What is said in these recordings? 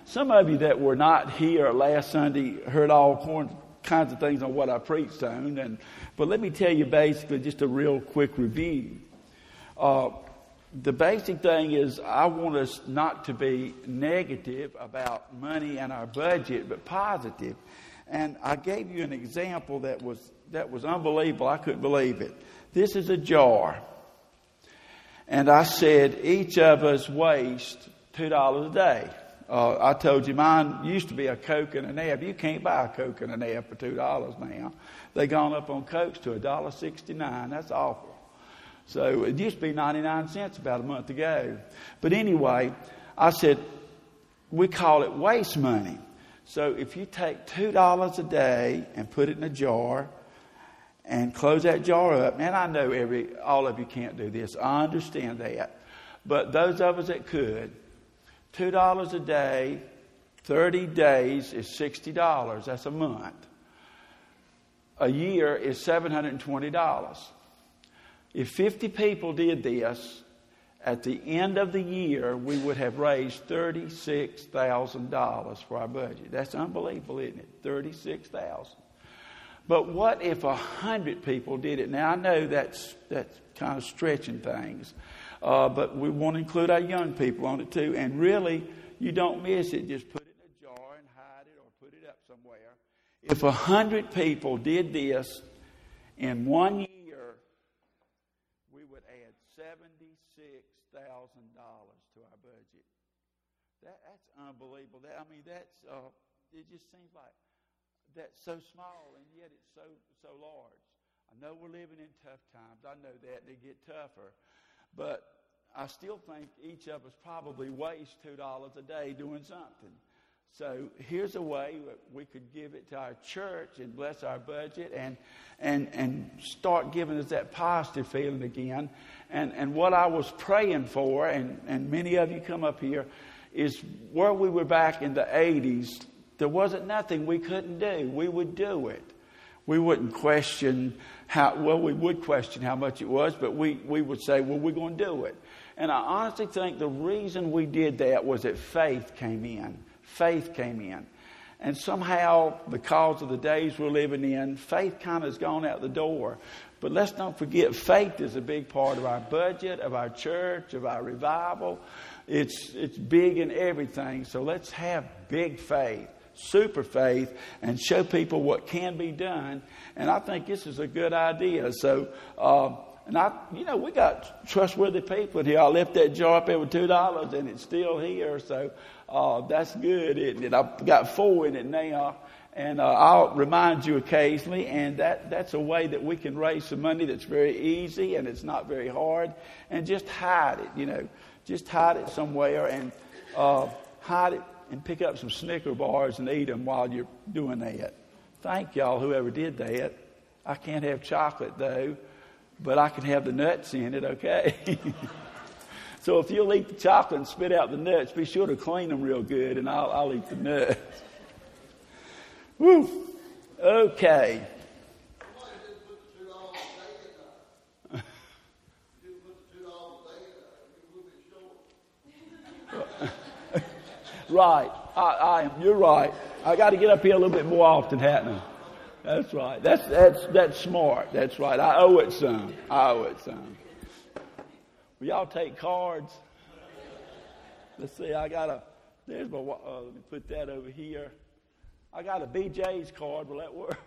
some of you that were not here last Sunday heard all kinds of things on what I preached on. But let me tell you basically just a real quick review. The basic thing is I want us not to be negative about money and our budget, but positive. And I gave you an example that was unbelievable. I couldn't believe it. This is a jar. And I said each of us waste $2 a day. I told you mine used to be a Coke and an egg. You can't buy a Coke and an egg for $2 now. They gone up on Cokes to $1.69. That's awful. So it used to be 99 cents about a month ago. But anyway, I said, we call it waste money. So if you take $2 a day and put it in a jar and close that jar up, and I know all of you can't do this. I understand that. But those of us that could, $2 a day, 30 days is $60. That's a month. A year is $720. If 50 people did this, at the end of the year, we would have raised $36,000 for our budget. That's unbelievable, isn't it? $36,000. But what if 100 people did it? Now, I know that's kind of stretching things, but we want to include our young people on it too. And really, you don't miss it. Just put it in a jar and hide it or put it up somewhere. If 100 people did this in 1 year, $76,000 to our budget. That's unbelievable. It just seems like that's so small and yet it's so large. I know we're living in tough times. I know that they get tougher, but I still think each of us probably waste $2 a day doing something. So here's a way that we could give it to our church and bless our budget and start giving us that positive feeling again. And what I was praying for, and many of you come up here, is where we were back in the 80s, there wasn't nothing we couldn't do. We would do it. We wouldn't question we would question how much it was, but we would say, well, we're going to do it. And I honestly think the reason we did that was that faith came in. Faith came in. And somehow, because of the days we're living in, faith kind of has gone out the door. But let's not forget, faith is a big part of our budget, of our church, of our revival. It's big in everything. So let's have big faith, super faith, and show people what can be done. And I think this is a good idea. So, we got trustworthy people here. I left that jar up there with $2 and it's still here. So that's good, isn't it? I've got 4 in it now. And I'll remind you occasionally. And that's a way that we can raise some money that's very easy and it's not very hard. And just hide it, Just hide it somewhere and hide it and pick up some Snicker bars and eat them while you're doing that. Thank y'all, whoever did that. I can't have chocolate, though. But I can have the nuts in it, okay? So if you'll eat the chocolate and spit out the nuts, be sure to clean them real good, and I'll eat the nuts. Woo! Okay. Right. I am. You're right. I got to get up here a little bit more often, hadn't I? That's right. That's smart. That's right. I owe it some. Will y'all take cards? Let's see. Let me put that over here. I got a BJ's card. Will that work?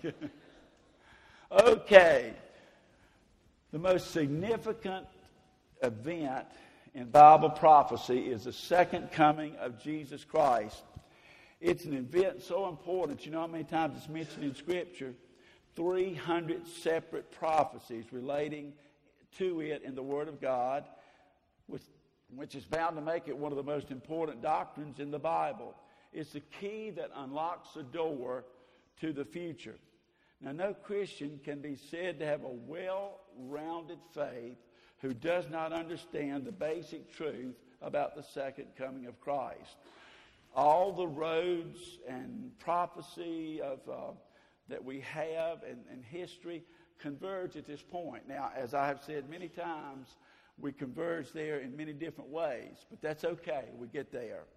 Okay. The most significant event in Bible prophecy is the second coming of Jesus Christ. It's an event so important. You know how many times it's mentioned in Scripture? 300 separate prophecies relating to it in the Word of God, which is bound to make it one of the most important doctrines in the Bible. It's the key that unlocks the door to the future. Now, no Christian can be said to have a well-rounded faith who does not understand the basic truth about the second coming of Christ. All the roads and prophecy that we have and history converge at this point. Now, as I have said many times, we converge there in many different ways, but that's okay. We get there.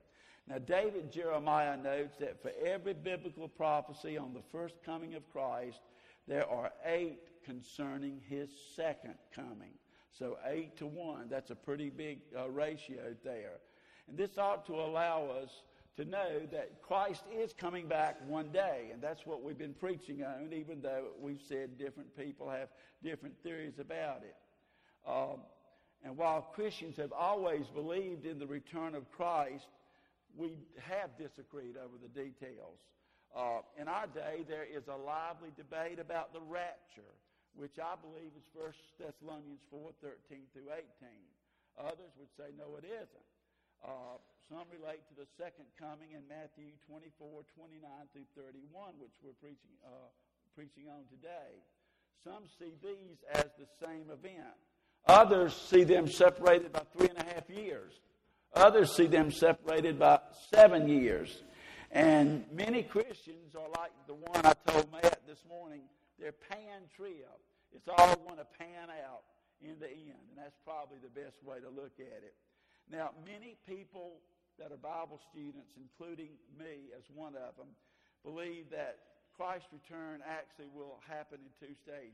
Now, David Jeremiah notes that for every biblical prophecy on the first coming of Christ, there are 8 concerning his second coming. So 8 to 1, that's a pretty big ratio there. And this ought to allow us to know that Christ is coming back one day, and that's what we've been preaching on, even though we've said different people have different theories about it. And while Christians have always believed in the return of Christ, we have disagreed over the details. In our day, there is a lively debate about the rapture, which I believe is 1 Thessalonians 4:13 through 18. Others would say, no, it isn't. Some relate to the second coming in Matthew 24:29 through 31, which we're preaching on today. Some see these as the same event. Others see them separated by 3.5 years. Others see them separated by 7 years. And many Christians are like the one I told Matt this morning. They're pan-trib. It's all going to pan out in the end. And that's probably the best way to look at it. Now, many people that are Bible students, including me as one of them, believe that Christ's return actually will happen in 2 stages.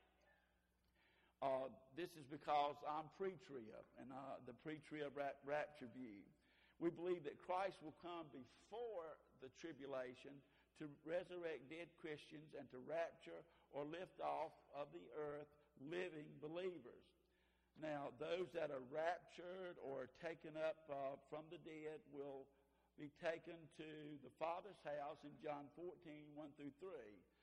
This is because I'm pre-trib, and the pre-trib rapture view. We believe that Christ will come before the tribulation to resurrect dead Christians and to rapture or lift off of the earth living believers. Now, those that are raptured or taken up from the dead will be taken to the Father's house in John 14:1 through 3.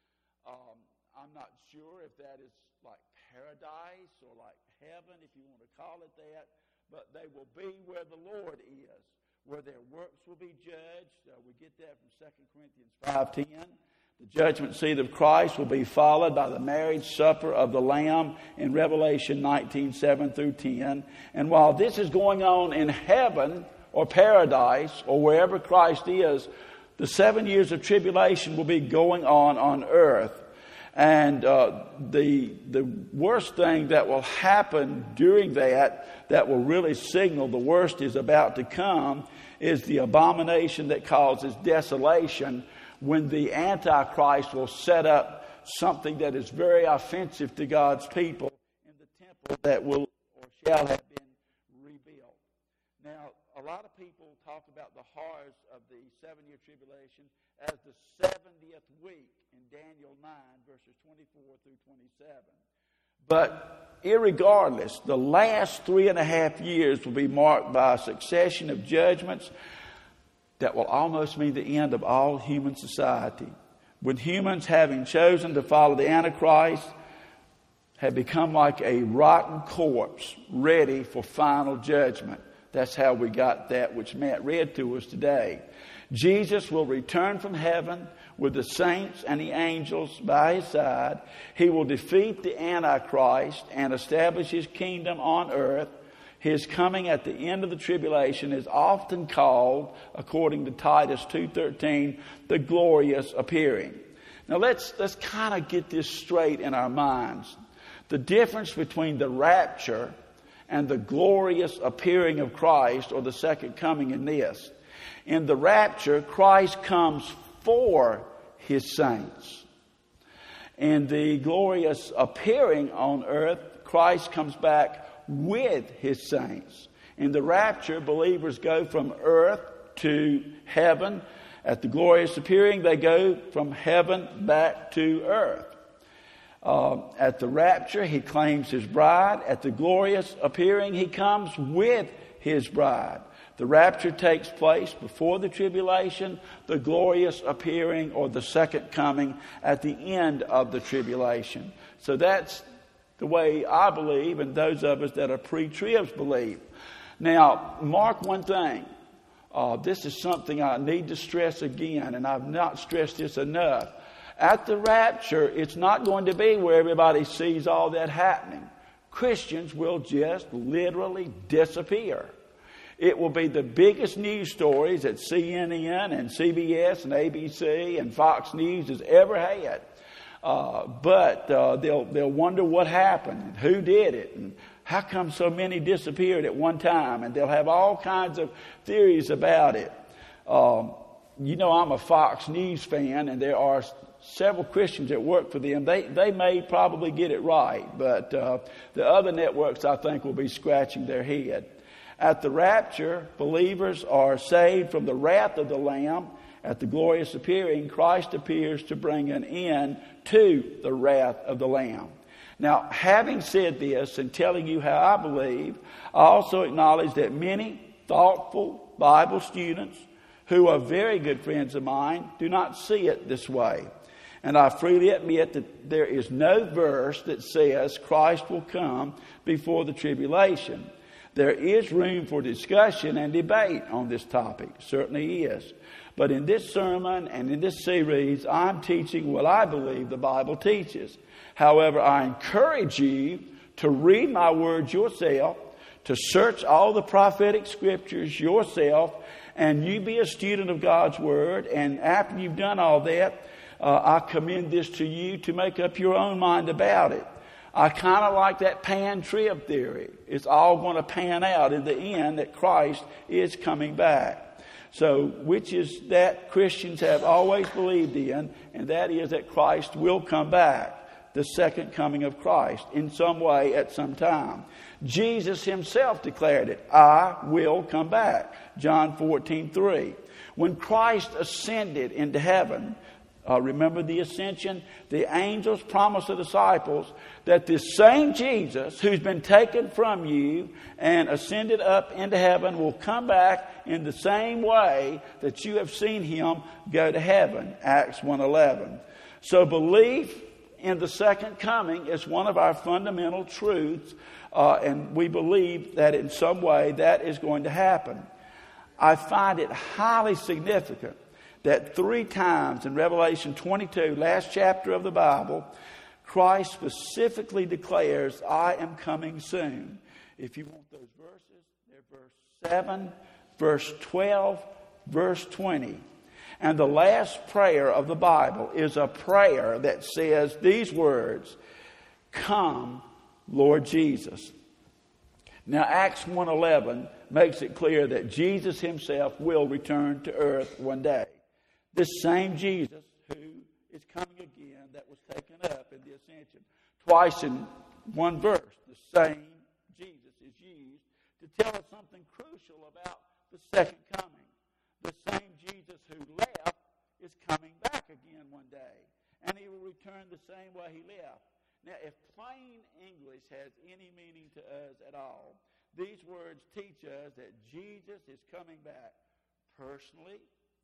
I'm not sure if that is like paradise or like heaven, if you want to call it that, but they will be where the Lord is, where their works will be judged. We get that from 2 Corinthians 5:10. The judgment seat of Christ will be followed by the marriage supper of the Lamb in Revelation 19:7 through 10. And while this is going on in heaven or paradise or wherever Christ is, the 7 years of tribulation will be going on earth. And the worst thing that will happen during that will really signal the worst is about to come is the abomination that causes desolation, when the Antichrist will set up something that is very offensive to God's people in the temple that will or shall have been rebuilt. Now, a lot of people talk about the horrors of the 7-year tribulation as the 70th week in Daniel 9, verses 24 through 27. But irregardless, the last 3.5 years will be marked by a succession of judgments that will almost mean the end of all human society. When humans, having chosen to follow the Antichrist, have become like a rotten corpse ready for final judgment. That's how we got that which Matt read to us today. Jesus will return from heaven with the saints and the angels by his side. He will defeat the Antichrist and establish his kingdom on earth. His coming at the end of the tribulation is often called, according to Titus 2:13, the glorious appearing. Now let's kind of get this straight in our minds. The difference between the rapture and the glorious appearing of Christ, or the second coming, in this. In the rapture, Christ comes for his saints. In the glorious appearing on earth, Christ comes back with his saints. In the rapture, believers go from earth to heaven. At the glorious appearing, they go from heaven back to earth. At the rapture, he claims his bride. At the glorious appearing, he comes with his bride. The rapture takes place before the tribulation, the glorious appearing or the second coming at the end of the tribulation. So that's the way I believe, and those of us that are pre-tribs believe. Now, mark one thing. This is something I need to stress again, and I've not stressed this enough. At the rapture, it's not going to be where everybody sees all that happening. Christians will just literally disappear. It will be the biggest news stories that CNN and CBS and ABC and Fox News has ever had. But they'll wonder what happened and who did it and how come so many disappeared at one time, and they'll have all kinds of theories about it. You know, I'm a Fox News fan, and there are several Christians that work for them. They may probably get it right, but the other networks, I think, will be scratching their head. At the rapture, believers are saved from the wrath of the Lamb. At the glorious appearing, Christ appears to bring an end to the wrath of the Lamb. Now, having said this and telling you how I believe, I also acknowledge that many thoughtful Bible students who are very good friends of mine do not see it this way. And I freely admit that there is no verse that says Christ will come before the tribulation. There is room for discussion and debate on this topic. Certainly is. But in this sermon and in this series, I'm teaching what I believe the Bible teaches. However, I encourage you to read my words yourself, to search all the prophetic scriptures yourself, and you be a student of God's Word. And after you've done all that, I commend this to you to make up your own mind about it. I kind of like that pan-trib theory. It's all going to pan out in the end that Christ is coming back. So, which is that Christians have always believed in, and that is that Christ will come back, the second coming of Christ, in some way at some time. Jesus himself declared it, I will come back, John 14:3. When Christ ascended into heaven, remember the ascension? The angels promised the disciples that this same Jesus who's been taken from you and ascended up into heaven will come back in the same way that you have seen him go to heaven, Acts 1:11. So belief in the second coming is one of our fundamental truths, and we believe that in some way that is going to happen. I find it highly significant that 3 times in Revelation 22, last chapter of the Bible, Christ specifically declares, I am coming soon. If you want those verses, they're verse 7, verse 12, verse 20. And the last prayer of the Bible is a prayer that says these words, Come, Lord Jesus. Now, Acts 1:11 makes it clear that Jesus himself will return to earth one day. This same Jesus who is coming again that was taken up in the ascension. Twice in one verse, the same Jesus is used to tell us something crucial about the second coming. The same Jesus who left is coming back again one day, and he will return the same way he left. Now, if plain English has any meaning to us at all, these words teach us that Jesus is coming back personally,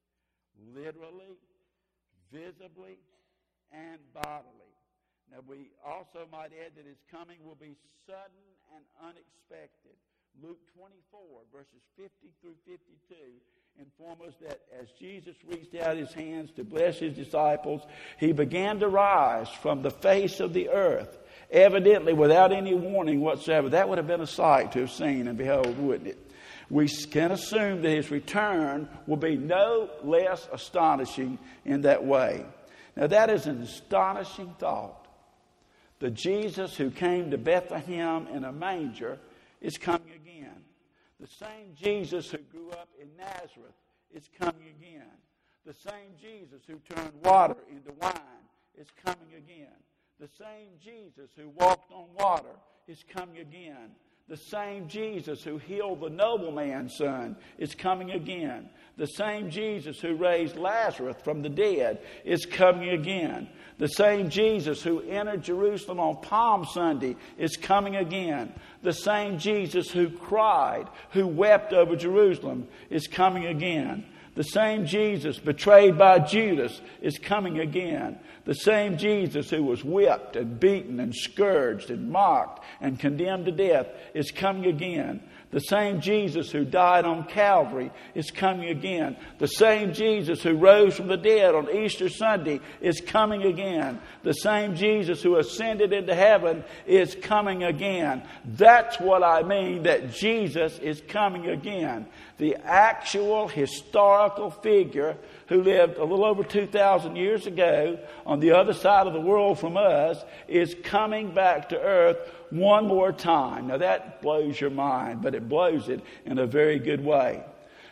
literally, visibly, and bodily. Now, we also might add that his coming will be sudden and unexpected. Luke 24, verses 50 through 52, inform us that as Jesus reached out his hands to bless his disciples, he began to rise from the face of the earth, evidently without any warning whatsoever. That would have been a sight to have seen and behold, wouldn't it? We can assume that his return will be no less astonishing in that way. Now, that is an astonishing thought. The Jesus who came to Bethlehem in a manger is coming again. The same Jesus who grew up in Nazareth is coming again. The same Jesus who turned water into wine is coming again. The same Jesus who walked on water is coming again. The same Jesus who healed the nobleman's son is coming again. The same Jesus who raised Lazarus from the dead is coming again. The same Jesus who entered Jerusalem on Palm Sunday is coming again. The same Jesus who cried, who wept over Jerusalem is coming again. The same Jesus betrayed by Judas is coming again. The same Jesus who was whipped and beaten and scourged and mocked and condemned to death is coming again. The same Jesus who died on Calvary is coming again. The same Jesus who rose from the dead on Easter Sunday is coming again. The same Jesus who ascended into heaven is coming again. That's what I mean, that Jesus is coming again. The actual historical figure who lived a little over 2,000 years ago on the other side of the world from us is coming back to earth one more time. Now that blows your mind, but it blows it in a very good way.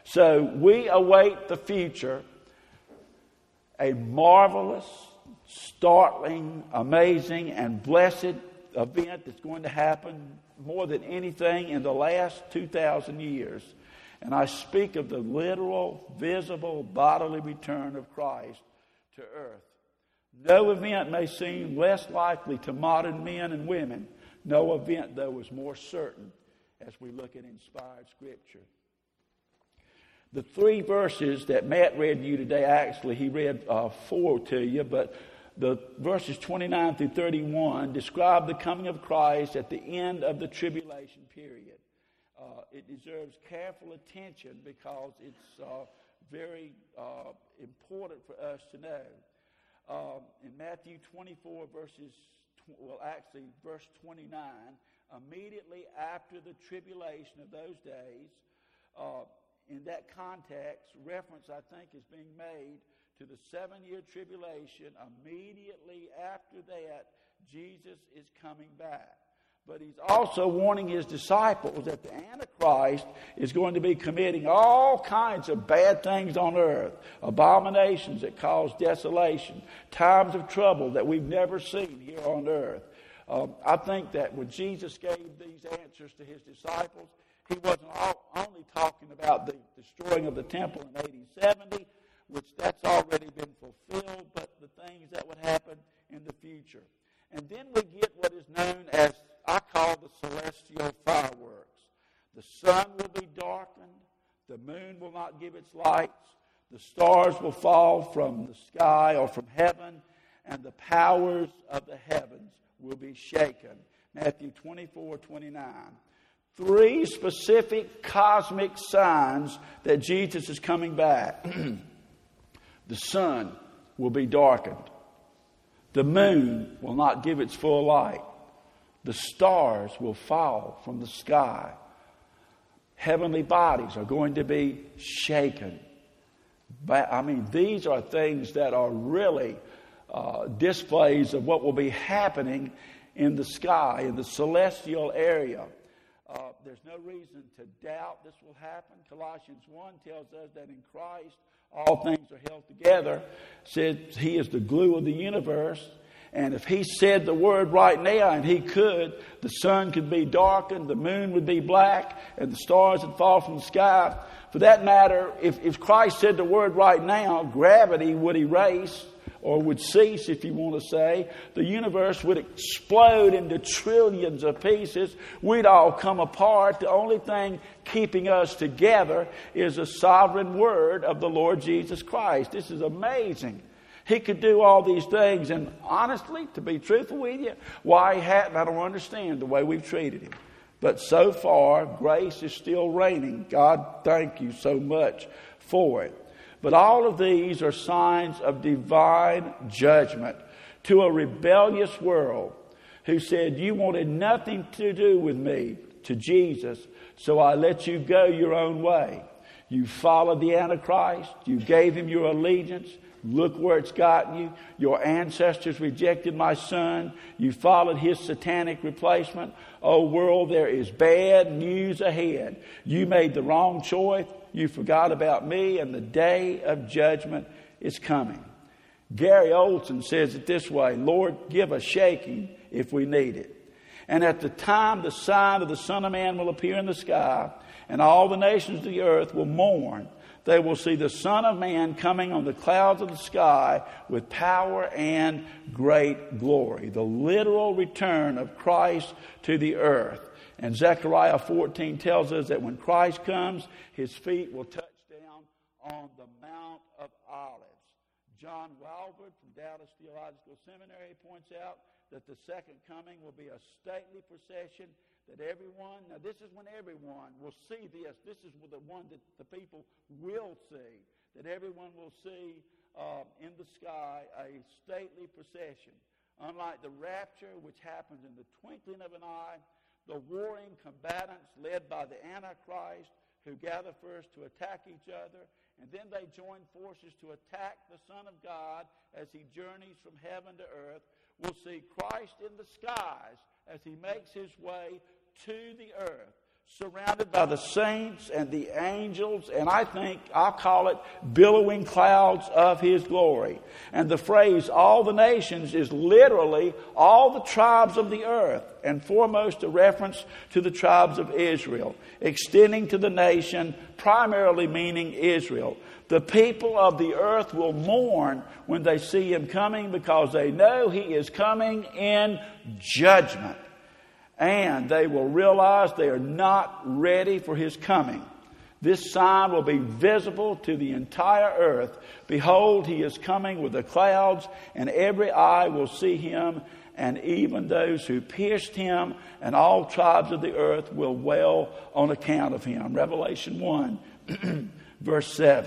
So we await the future, a marvelous, startling, amazing, and blessed event that's going to happen more than anything in the last 2,000 years. And I speak of the literal, visible, bodily return of Christ to earth. No event may seem less likely to modern men and women. No event, though, is more certain as we look at inspired Scripture. The 3 verses that Matt read to you today, actually, he read 4 to you, but the verses 29 through 31 describe the coming of Christ at the end of the tribulation period. It deserves careful attention because it's very important for us to know. In Matthew 24, verse 29, immediately after the tribulation of those days, in that context, reference, I think, is being made to the 7-year tribulation. Immediately after that, Jesus is coming back. But he's also warning his disciples that the Antichrist is going to be committing all kinds of bad things on earth, abominations that cause desolation, times of trouble that we've never seen here on earth. I think that when Jesus gave these answers to his disciples, he wasn't only talking about the destroying of the temple in AD 70, which that's already been fulfilled, but the things that would happen in the future. And then we get what is known as, I call, the celestial fireworks. The sun will be darkened. The moon will not give its lights. The stars will fall from the sky or from heaven, and the powers of the heavens will be shaken. Matthew 24:29. 3 specific cosmic signs that Jesus is coming back. The sun will be darkened. The moon will not give its full light. The stars will fall from the sky. Heavenly bodies are going to be shaken. These are things that are really displays of what will be happening in the sky, in the celestial area. There's no reason to doubt this will happen. Colossians 1 tells us that in Christ all things are held together. Says he is the glue of the universe. And if he said the word right now, and he could, the sun could be darkened, the moon would be black, and the stars would fall from the sky. For that matter, if Christ said the word right now, gravity would erase or would cease, if you want to say. The universe would explode into trillions of pieces. We'd all come apart. The only thing keeping us together is the sovereign word of the Lord Jesus Christ. This is amazing. He could do all these things, and honestly, to be truthful with you, why he hadn't, I don't understand the way we've treated him. But so far, grace is still reigning. God, thank you so much for it. But all of these are signs of divine judgment to a rebellious world who said, you wanted nothing to do with me, to Jesus, so I let you go your own way. You followed the Antichrist. You gave him your allegiance. Look where it's gotten you. Your ancestors rejected my son. You followed his satanic replacement. Oh, world, there is bad news ahead. You made the wrong choice. You forgot about me, and the day of judgment is coming. Gary Olson says it this way: Lord, give a shaking if we need it. And at the time the sign of the Son of Man will appear in the sky, and all the nations of the earth will mourn. They will see the Son of Man coming on the clouds of the sky with power and great glory. The literal return of Christ to the earth. And Zechariah 14 tells us that when Christ comes, his feet will touch down on the Mount of Olives. John Walvoord from Dallas Theological Seminary points out that the second coming will be a stately procession that everyone, now this is when everyone will see this. This is the one that the people will see, that everyone will see in the sky a stately procession. Unlike the rapture, which happens in the twinkling of an eye, the warring combatants led by the Antichrist, who gather first to attack each other, and then they join forces to attack the Son of God as he journeys from heaven to earth, will see Christ in the skies as he makes his way to the earth surrounded by the saints and the angels, and I think I'll call it billowing clouds of his glory. And the phrase, all the nations, is literally all the tribes of the earth, and foremost a reference to the tribes of Israel, extending to the nation, primarily meaning Israel. The people of the earth will mourn when they see him coming because they know he is coming in judgment. And they will realize they are not ready for his coming. This sign will be visible to the entire earth. Behold, he is coming with the clouds, and every eye will see him, and even those who pierced him, and all tribes of the earth will wail on account of him. Revelation 1, verse 7.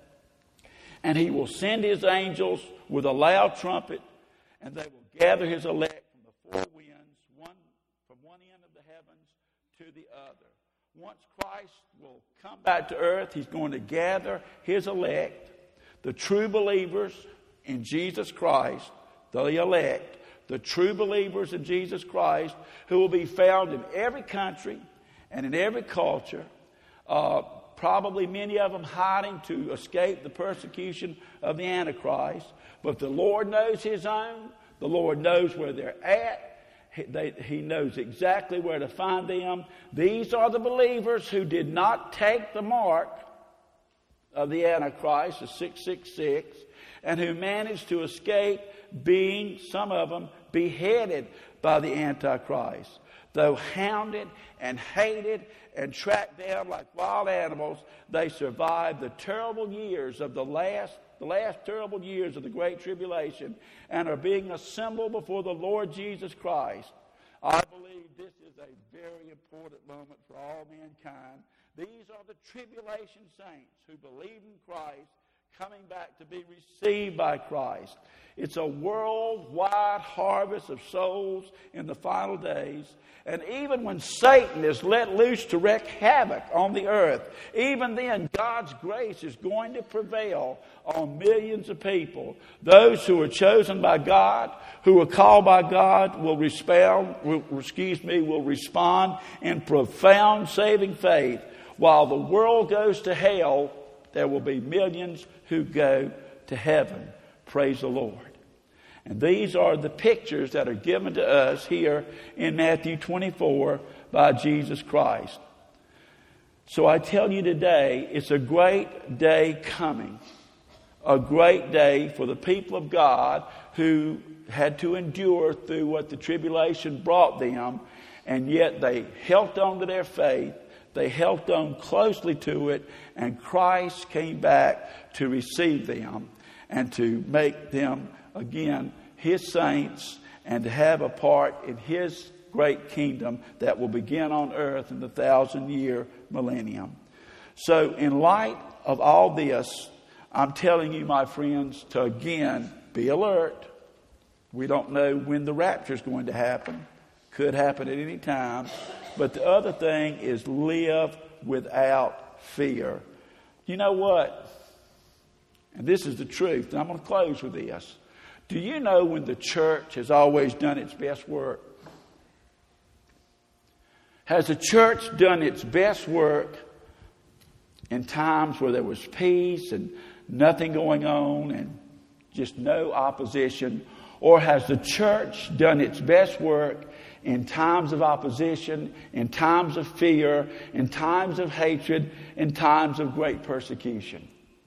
And he will send his angels with a loud trumpet, and they will gather his elect from the four winds, from one end of the heavens to the other. Once Christ will come back to earth, he's going to gather his elect, the true believers in Jesus Christ, the elect, the true believers in Jesus Christ, who will be found in every country and in every culture, probably many of them hiding to escape the persecution of the Antichrist. But the Lord knows his own. The Lord knows where they're at. He knows exactly where to find them. These are the believers who did not take the mark of the Antichrist, the 666, and who managed to escape being, some of them, beheaded by the Antichrist. Though hounded and hated and tracked down like wild animals, they survived the terrible years of the last terrible years of the Great Tribulation and are being assembled before the Lord Jesus Christ. I believe this is a very important moment for all mankind. These are the tribulation saints who believe in Christ, coming back to be received by Christ. It's a worldwide harvest of souls in the final days. And even when Satan is let loose to wreak havoc on the earth, even then God's grace is going to prevail on millions of people. Those who are chosen by God, who are called by God, will respond in profound saving faith. While the world goes to hell, there will be millions who go to heaven. Praise the Lord. And these are the pictures that are given to us here in Matthew 24 by Jesus Christ. So I tell you today, it's a great day coming. A great day for the people of God who had to endure through what the tribulation brought them, and yet they held on to their faith. They held on closely to it, and Christ came back to receive them and to make them again his saints and to have a part in his great kingdom that will begin on earth in the 1,000-year millennium. So in light of all this, I'm telling you, my friends, to again be alert. We don't know when the rapture is going to happen. Could happen at any time. But the other thing is live without fear. You know what? And this is the truth. And I'm going to close with this. Do you know when the church has always done its best work? Has the church done its best work in times where there was peace and nothing going on and just no opposition? Or has the church done its best work in times of opposition, in times of fear, in times of hatred, in times of great persecution?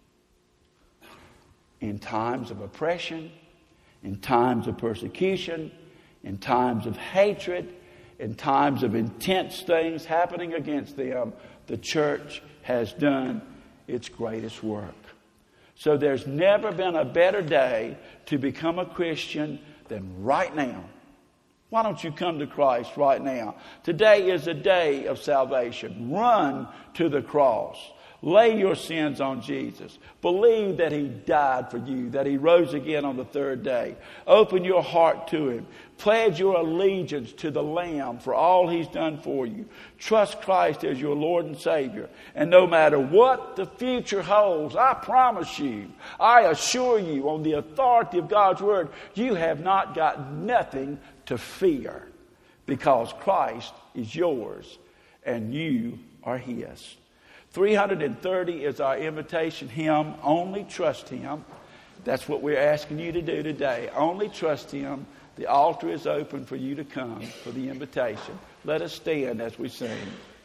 In times of oppression, in times of persecution, in times of hatred, in times of intense things happening against them, the church has done its greatest work. So there's never been a better day to become a Christian than right now. Why don't you come to Christ right now? Today is a day of salvation. Run to the cross. Lay your sins on Jesus. Believe that he died for you, that he rose again on the third day. Open your heart to him. Pledge your allegiance to the Lamb for all he's done for you. Trust Christ as your Lord and Savior. And no matter what the future holds, I promise you, I assure you on the authority of God's word, you have not got nothing to fear, because Christ is yours and you are His. 330 is our invitation hymn. Only trust Him. That's what we're asking you to do today. Only trust Him. The altar is open for you to come for the invitation. Let us stand as we sing.